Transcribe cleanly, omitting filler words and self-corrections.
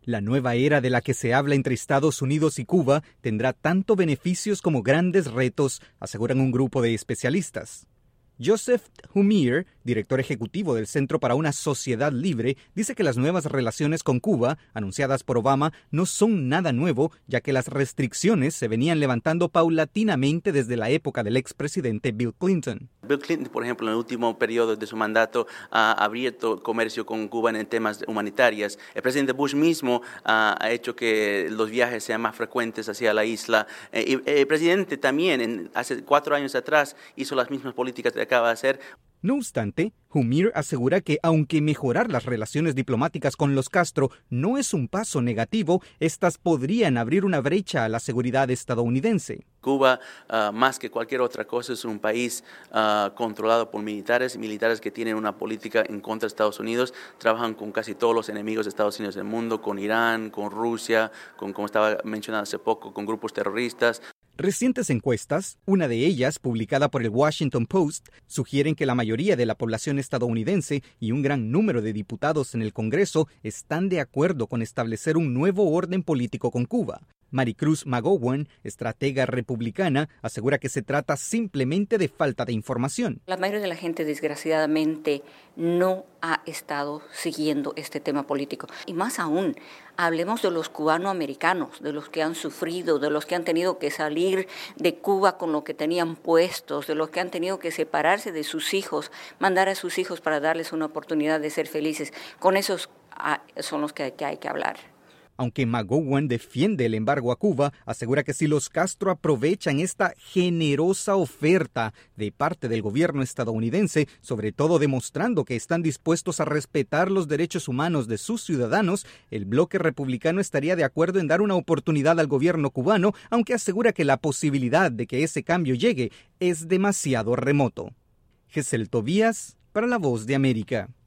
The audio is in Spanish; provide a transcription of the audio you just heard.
La nueva era de la que se habla entre Estados Unidos y Cuba tendrá tanto beneficios como grandes retos, aseguran un grupo de especialistas. Joseph Humir, director ejecutivo del Centro para una Sociedad Libre, dice que las nuevas relaciones con Cuba, anunciadas por Obama, no son nada nuevo, ya que las restricciones se venían levantando paulatinamente desde la época del expresidente Bill Clinton. Bill Clinton, por ejemplo, en el último periodo de su mandato ha abierto comercio con Cuba en temas humanitarios. El presidente Bush mismo ha hecho que los viajes sean más frecuentes hacia la isla. El presidente también, hace 4 años atrás, hizo las mismas políticas que acaba de hacer. No obstante, Humir asegura que aunque mejorar las relaciones diplomáticas con los Castro no es un paso negativo, estas podrían abrir una brecha a la seguridad estadounidense. Cuba, más que cualquier otra cosa, es un país controlado por militares que tienen una política en contra de Estados Unidos, trabajan con casi todos los enemigos de Estados Unidos del mundo, con Irán, con Rusia, como estaba mencionado hace poco, con grupos terroristas. Recientes encuestas, una de ellas publicada por el Washington Post, sugieren que la mayoría de la población estadounidense y un gran número de diputados en el Congreso están de acuerdo con establecer un nuevo orden político con Cuba. Maricruz McGowan, estratega republicana, asegura que se trata simplemente de falta de información. La mayoría de la gente, desgraciadamente, no ha estado siguiendo este tema político. Y más aún, hablemos de los cubanoamericanos, de los que han sufrido, de los que han tenido que salir de Cuba con lo que tenían puestos, de los que han tenido que separarse de sus hijos, mandar a sus hijos para darles una oportunidad de ser felices. Con esos son los que hay que hablar. Aunque McGowan defiende el embargo a Cuba, asegura que si los Castro aprovechan esta generosa oferta de parte del gobierno estadounidense, sobre todo demostrando que están dispuestos a respetar los derechos humanos de sus ciudadanos, el bloque republicano estaría de acuerdo en dar una oportunidad al gobierno cubano, aunque asegura que la posibilidad de que ese cambio llegue es demasiado remoto. Gesell Tobías, para La Voz de América.